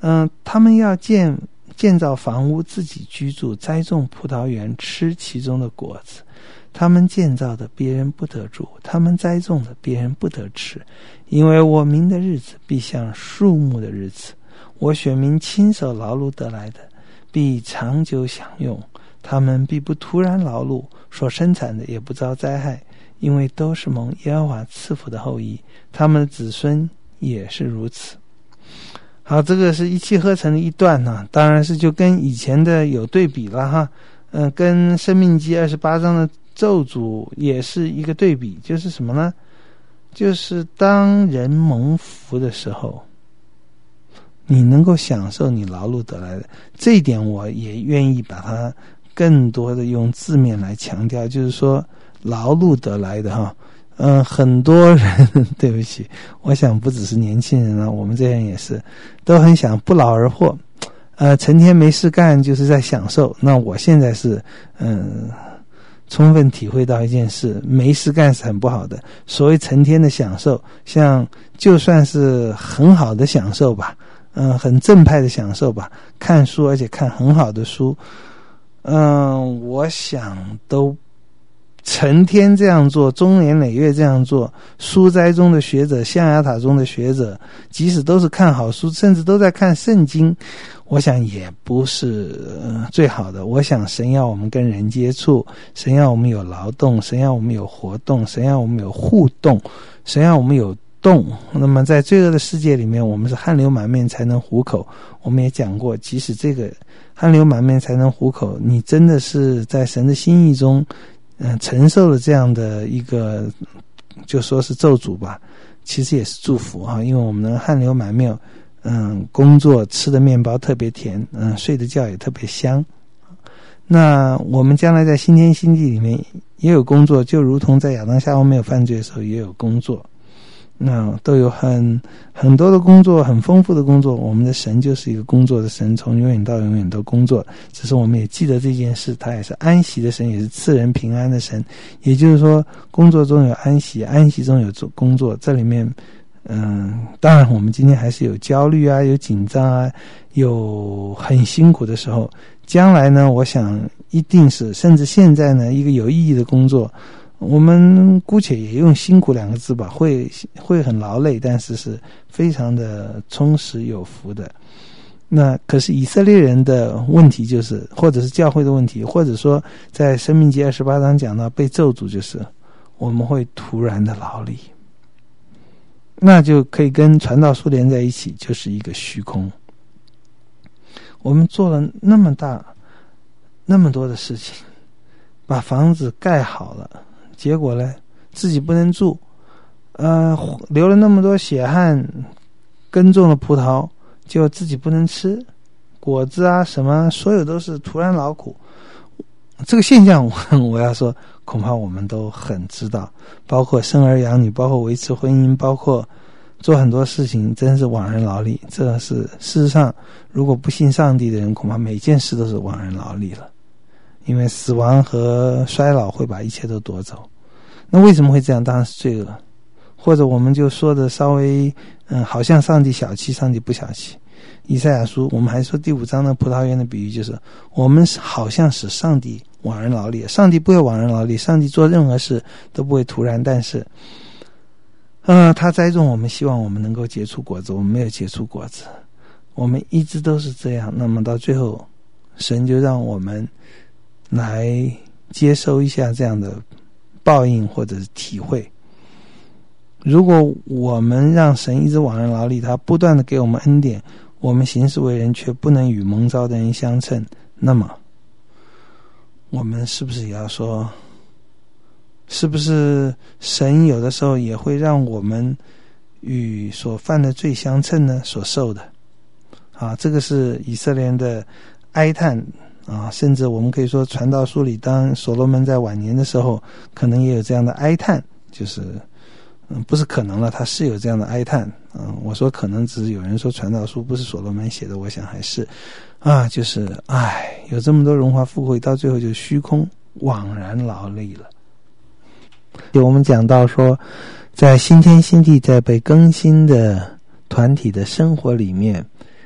他们要建造房屋自己居住，栽种葡萄园吃其中的果子。他们建造的别人不得住，他们栽种的别人不得吃，因为我民的日子必像树木的日子，我选民亲手劳碌得来的必长久享用，他们必不突然劳碌，所生产的也不遭灾害，因为都是蒙耶和华赐福的后裔，他们的子孙也是如此。好，这个是一气呵成的一段呢，当然是就跟以前的有对比了哈。跟申命记28章的咒诅也是一个对比，就是什么呢？就是当人蒙福的时候，你能够享受你劳碌得来的，这一点我也愿意把它更多的用字面来强调，就是说劳碌得来的哈。很多人对不起，我想不只是年轻人了，我们这样也是都很想不劳而获，成天没事干就是在享受。那我现在是充分体会到一件事，没事干是很不好的。所谓成天的享受，像就算是很好的享受吧，很正派的享受吧，看书而且看很好的书，我想都成天这样做，终年累月这样做，书斋中的学者，象牙塔中的学者，即使都是看好书，甚至都在看圣经，我想也不是最好的。我想神要我们跟人接触，神要我们有劳动，神要我们有活动，神要我们有互动，神要我们有动。那么在罪恶的世界里面，我们是汗流满面才能糊口。我们也讲过，即使这个汗流满面才能糊口，你真的是在神的心意中承受了这样的一个就说是咒诅吧，其实也是祝福哈，因为我们能汗流满面，工作吃的面包特别甜，睡的觉也特别香。那我们将来在新天新地里面也有工作，就如同在亚当夏娃没有犯罪的时候也有工作，那都有很多的工作，很丰富的工作。我们的神就是一个工作的神，从永远到永远都工作。只是我们也记得这件事，他也是安息的神，也是赐人平安的神。也就是说，工作中有安息，安息中有工作。这里面当然我们今天还是有焦虑啊，有紧张啊，有很辛苦的时候。将来呢，我想一定是，甚至现在呢，一个有意义的工作，我们姑且也用辛苦2个字吧，会很劳累，但是是非常的充实有福的。那可是以色列人的问题就是，或者是教会的问题，或者说在申命记28章讲到被咒诅，就是我们会突然的劳力，那就可以跟传道书连在一起，就是一个虚空。我们做了那么多的事情，把房子盖好了，结果呢自己不能住，流了那么多血汗，耕种了葡萄，结果自己不能吃果子啊，什么所有都是突然劳苦。这个现象我要说恐怕我们都很知道，包括生儿养女，包括维持婚姻，包括做很多事情，真是枉然劳力。这是事实上，如果不信上帝的人，恐怕每件事都是枉然劳力了，因为死亡和衰老会把一切都夺走。那为什么会这样？当然是罪恶。或者我们就说的稍微好像上帝小气，上帝不小气。以赛亚书我们还说第5章的葡萄园的比喻，就是我们好像使上帝枉然劳力，上帝不会枉然劳力，上帝做任何事都不会突然，但是他栽种我们，希望我们能够结出果子，我们没有结出果子，我们一直都是这样。那么到最后，神就让我们来接收一下这样的报应或者是体会。如果我们让神一直枉然劳力，他不断的给我们恩典，我们行事为人却不能与蒙召的人相称，那么我们是不是也要说，是不是神有的时候也会让我们与所犯的罪相称呢？所受的这个是以色列人的哀叹甚至我们可以说传道书里，当所罗门在晚年的时候可能也有这样的哀叹，就是不是可能了，他是有这样的哀叹。我说可能只是有人说传道书不是所罗门写的，我想还是就是有这么多荣华富贵，到最后就虚空枉然劳力了。就我们讲到说，在新天新地，在被更新的团体的生活里面，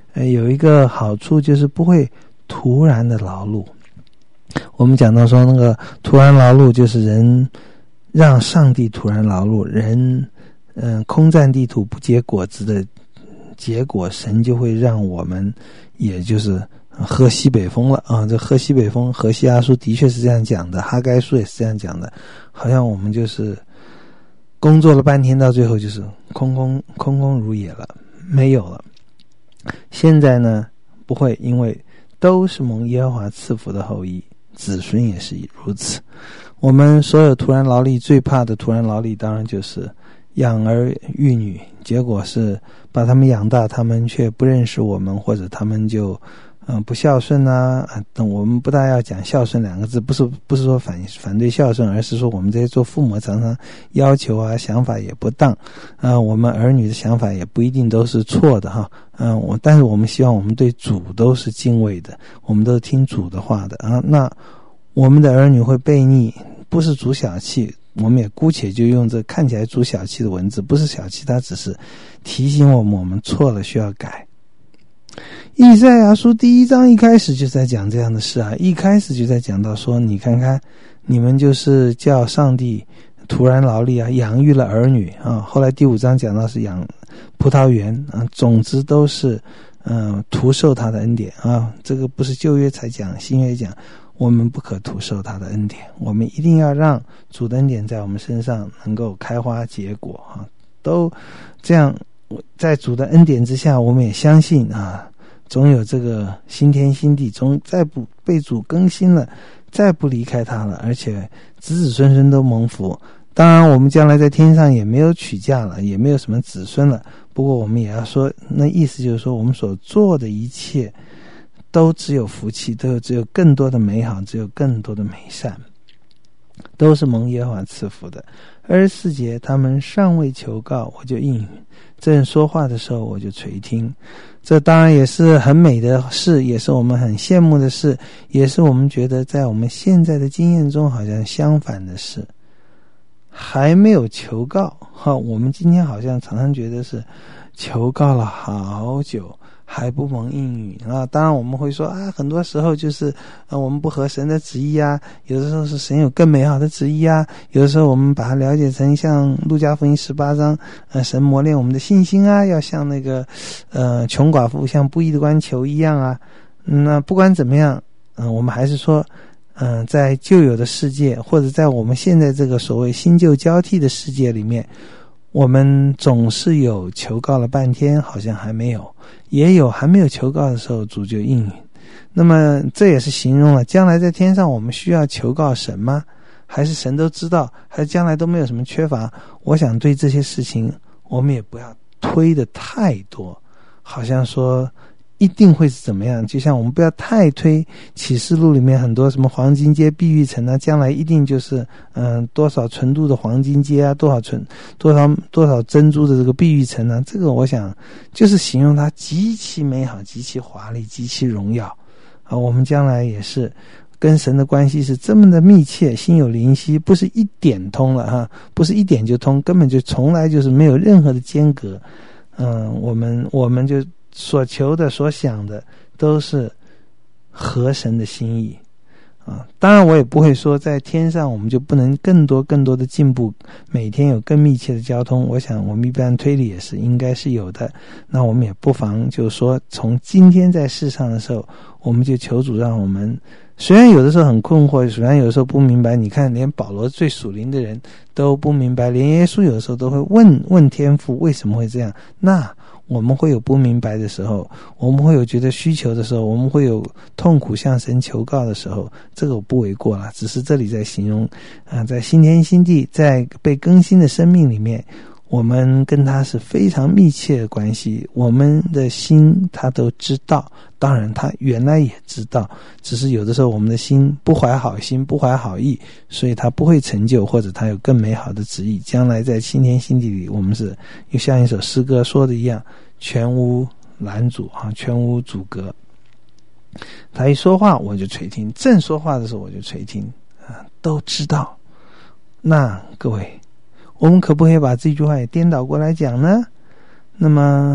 有一个好处就是不会突然的劳碌。我们讲到说那个突然劳碌就是人让上帝突然劳碌，人空占地土不结果子的结果，神就会让我们也就是喝西北风了啊！这喝西北风，何西阿书的确是这样讲的，哈该书也是这样讲的，好像我们就是工作了半天，到最后就是空空如也了，没有了。现在呢不会，因为都是蒙耶和华赐福的后裔，子孙也是如此。我们所有突然劳力最怕的突然劳力，当然就是养儿育女，结果是把他们养大，他们却不认识我们，或者他们就不孝顺啊。我们不大要讲孝顺两个字，不是说反对孝顺，而是说我们这些做父母常常要求啊，想法也不当我们儿女的想法也不一定都是错的哈。但是我们希望我们对主都是敬畏的，我们都是听主的话的啊。那我们的儿女会悖逆，不是主小气，我们也姑且就用这看起来主小气的文字，不是小气，它只是提醒我们错了需要改。以赛亚书第1章一开始就在讲这样的事啊，一开始就在讲到说，你看看你们就是叫上帝突然劳力啊，养育了儿女啊。后来第5章讲到是养葡萄园啊，总之都是徒受他的恩典啊。这个不是旧约才讲，新约讲我们不可徒受他的恩典，我们一定要让主的恩典在我们身上能够开花结果啊。都这样，在主的恩典之下，我们也相信啊，总有这个新天新地，再不被主更新了，再不离开他了，而且子子孙孙都蒙福。当然我们将来在天上也没有娶嫁了，也没有什么子孙了，不过我们也要说，那意思就是说我们所做的一切都只有福气，只有更多的美好，只有更多的美善，都是蒙耶和华赐福的。24节，他们尚未求告，我就应允；正说话的时候，我就垂听。这当然也是很美的事，也是我们很羡慕的事，也是我们觉得在我们现在的经验中好像相反的事。还没有求告我们今天好像常常觉得是求告了好久还不蒙应允啊。当然我们会说啊，很多时候就是我们不合神的旨意啊，有的时候是神有更美好的旨意啊，有的时候我们把它了解成像路加福音18章神磨练我们的信心啊，要像那个穷寡妇向不义的官求一样啊。那不管怎么样我们还是说在旧有的世界，或者在我们现在这个所谓新旧交替的世界里面，我们总是有求告了半天好像还没有，也有还没有求告的时候主就应允。那么这也是形容了将来在天上我们需要求告神吗？还是神都知道，还是将来都没有什么缺乏？我想对这些事情我们也不要推得太多，好像说一定会是怎么样，就像我们不要太推启示录里面很多什么黄金街碧玉城啊，将来一定就是多少纯度的黄金街啊，多少珍珠的这个碧玉城啊，这个我想就是形容它极其美好，极其华丽，极其荣耀啊。我们将来也是跟神的关系是这么的密切，心有灵犀，不是一点通了哈，不是一点就通，根本就从来就是没有任何的间隔。我们就所求的所想的都是合神的心意啊。当然我也不会说在天上我们就不能更多的进步，每天有更密切的交通，我想我们一般推理也是应该是有的。那我们也不妨就说从今天在世上的时候，我们就求主让我们虽然有的时候很困惑，虽然有的时候不明白，你看连保罗最属灵的人都不明白，连耶稣有的时候都会问天父为什么会这样。那我们会有不明白的时候，我们会有觉得需求的时候，我们会有痛苦向神求告的时候，这个我不为过了，只是这里在形容在新天新地，在被更新的生命里面，我们跟他是非常密切的关系，我们的心他都知道，当然他原来也知道，只是有的时候我们的心不怀好心，不怀好意，所以他不会成就，或者他有更美好的旨意。将来在新天新地里，我们是又像一首诗歌说的一样，全无拦阻全无阻隔。他一说话我就垂听，正说话的时候我就垂听都知道。那各位，我们可不可以把这句话也颠倒过来讲呢？那么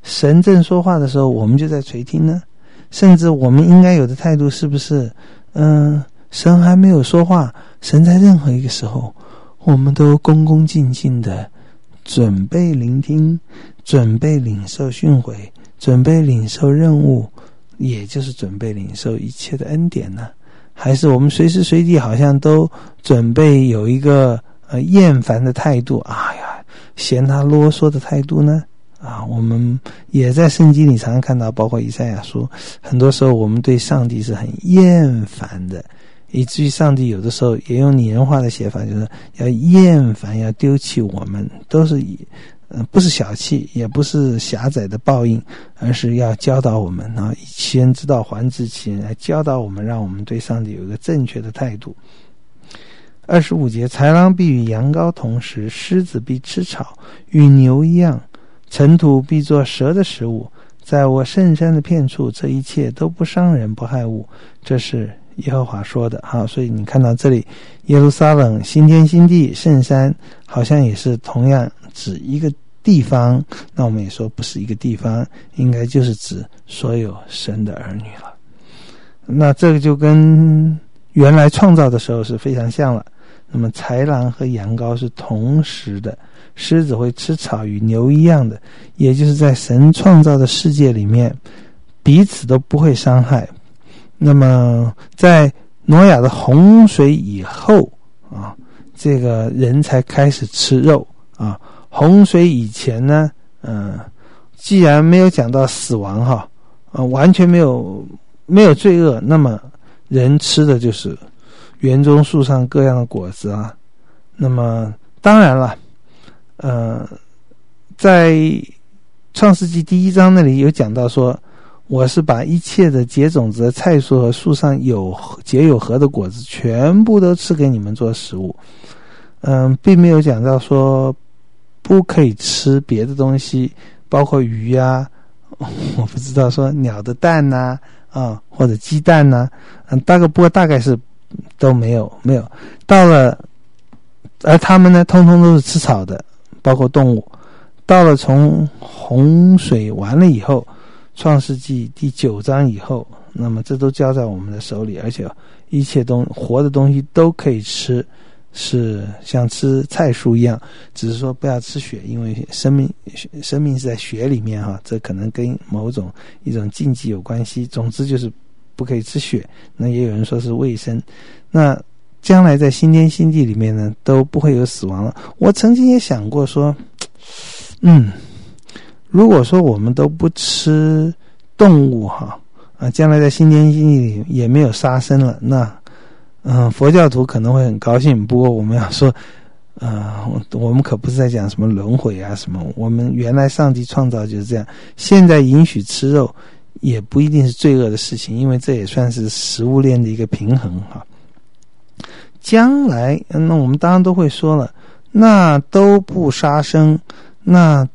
神正说话的时候，我们就在垂听呢？甚至我们应该有的态度是不是，神还没有说话，神在任何一个时候，我们都恭恭敬敬的准备聆听，准备领受训诲，准备领受任务，也就是准备领受一切的恩典呢？还是我们随时随地好像都准备有一个厌烦的态度，哎呀，嫌他啰嗦的态度呢？我们也在圣经里常常看到，包括以赛亚书，很多时候我们对上帝是很厌烦的，以至于上帝有的时候也用拟人化的写法，就是要厌烦，要丢弃我们，都是不是小气，也不是狭窄的报应，而是要教导我们以其人之道还治其人，来教导我们，让我们对上帝有一个正确的态度。25节，豺狼必与羊羔同食，狮子必吃草，与牛一样，尘土必作蛇的食物。在我圣山的遍处，这一切都不伤人不害物，这是耶和华说的。好，所以你看到这里，耶路撒冷、新天新地、圣山，好像也是同样指一个地方，那我们也说不是一个地方，应该就是指所有神的儿女了。那这个就跟原来创造的时候是非常像了。那么豺狼和羊羔是同时的，狮子会吃草，与牛一样的，也就是在神创造的世界里面，彼此都不会伤害。那么在挪亚的洪水以后这个人才开始吃肉洪水以前呢，既然没有讲到死亡完全没有罪恶，那么人吃的就是园中树上各样的果子那么当然了，在创世纪第1章那里有讲到说，我是把一切的结种子的菜蔬和树上结有核的果子全部都吃给你们做食物。并没有讲到说不可以吃别的东西，包括鱼我不知道说鸟的蛋或者鸡蛋不过大概是都没有到了，而他们呢通通都是吃草的，包括动物。到了从洪水完了以后，创世纪第9章以后，那么这都交在我们的手里，而且一切活的东西都可以吃，是像吃菜蔬一样，只是说不要吃血，因为生命是在血里面这可能跟一种禁忌有关系。总之就是不可以吃血，那也有人说是卫生。那将来在新天新地里面呢，都不会有死亡了。我曾经也想过说，如果说我们都不吃动物将来在新天新地里也没有杀生了，那佛教徒可能会很高兴。不过我们要说我们可不是在讲什么轮回什么，我们原来上帝创造就是这样，现在允许吃肉也不一定是罪恶的事情，因为这也算是食物链的一个平衡将来那我们当然都会说了，那都不杀生，那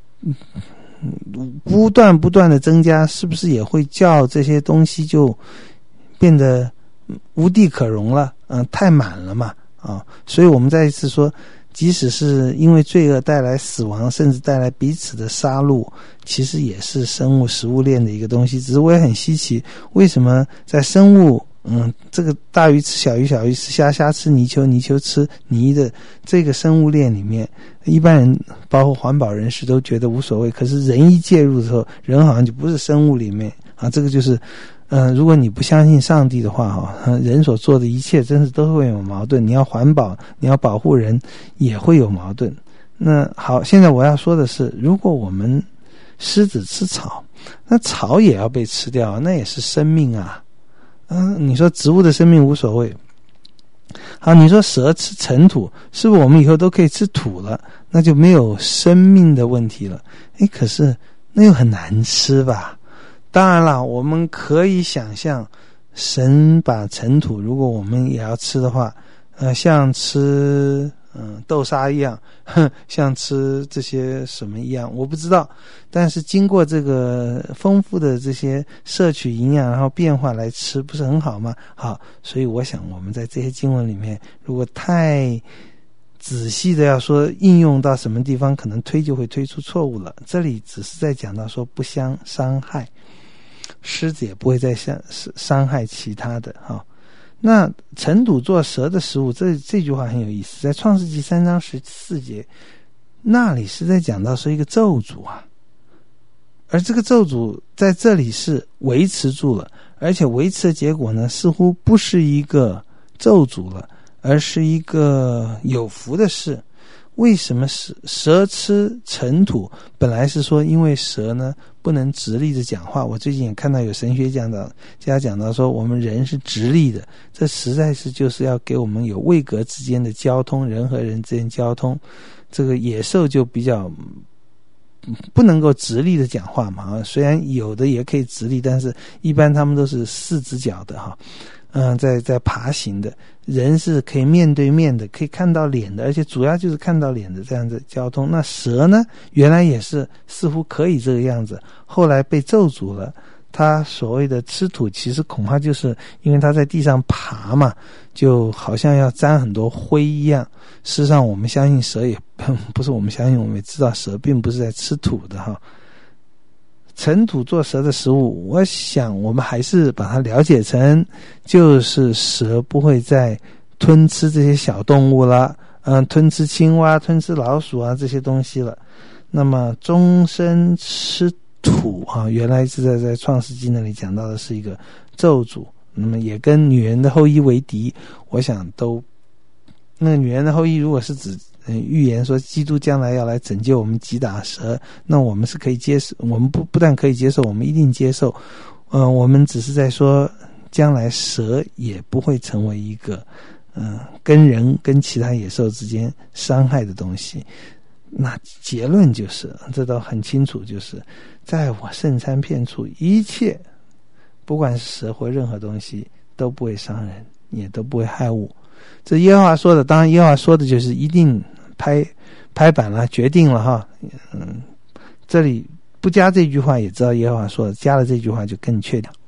不断的增加，是不是也会叫这些东西就变得无地可容了太满了嘛所以我们再一次说，即使是因为罪恶带来死亡，甚至带来彼此的杀戮，其实也是食物链的一个东西。只是我也很稀奇，为什么在生物这个大鱼吃小鱼，小鱼吃虾，虾吃泥鳅，泥鳅吃泥的这个生物链里面，一般人包括环保人士都觉得无所谓，可是人一介入的时候，人好像就不是生物里面这个就是如果你不相信上帝的话人所做的一切真是都会有矛盾，你要环保，你要保护人，也会有矛盾。那好，现在我要说的是，如果我们狮子吃草，那草也要被吃掉，那也是生命你说植物的生命无所谓，好，你说蛇吃尘土，是不是我们以后都可以吃土了？那就没有生命的问题了。可是那又很难吃吧？当然了，我们可以想象，神把尘土，如果我们也要吃的话，像吃豆沙一样，像吃这些什么一样，我不知道。但是经过这个丰富的这些摄取营养，然后变化来吃，不是很好吗？好，所以我想我们在这些经文里面，如果太仔细的要说应用到什么地方，可能推就会推出错误了。这里只是在讲到说不相伤害，狮子也不会再伤害其他的哈。那尘土做蛇的食物，这句话很有意思，在创世纪3章14节，那里是在讲到说一个咒诅啊，而这个咒诅在这里是维持住了，而且维持的结果呢，似乎不是一个咒诅了，而是一个有福的事。为什么蛇吃尘土？本来是说因为蛇呢不能直立的讲话，我最近也看到有神学家讲到说我们人是直立的，这实在是就是要给我们有位格之间的交通，人和人之间交通。这个野兽就比较不能够直立的讲话嘛，虽然有的也可以直立，但是一般他们都是4只脚的哈。在爬行的，人是可以面对面的，可以看到脸的，而且主要就是看到脸的这样的交通。那蛇呢，原来也是似乎可以这个样子，后来被咒诅了。它所谓的吃土，其实恐怕就是因为它在地上爬嘛，就好像要沾很多灰一样。事实上我们相信蛇也不是，我们相信我们也知道蛇并不是在吃土的哈。尘土做蛇的食物，我想我们还是把它了解成就是蛇不会再吞吃这些小动物了，吞吃青蛙、吞吃老鼠啊这些东西了。那么终身吃土啊，原来是在创世纪那里讲到的是一个咒诅，那么也跟女人的后裔为敌。我想都那个女人的后裔如果是指预言说基督将来要来拯救我们击打蛇，那我们是可以接受，我们不但可以接受，我们一定接受。我们只是在说将来蛇也不会成为一个跟人跟其他野兽之间伤害的东西。那结论就是这都很清楚，就是在我圣餐片处，一切不管是蛇或任何东西都不会伤人，也都不会害物。这耶和华说的，当然耶和华说的就是一定拍板了，决定了哈。这里不加这句话也知道耶和华说的，加了这句话就更确定。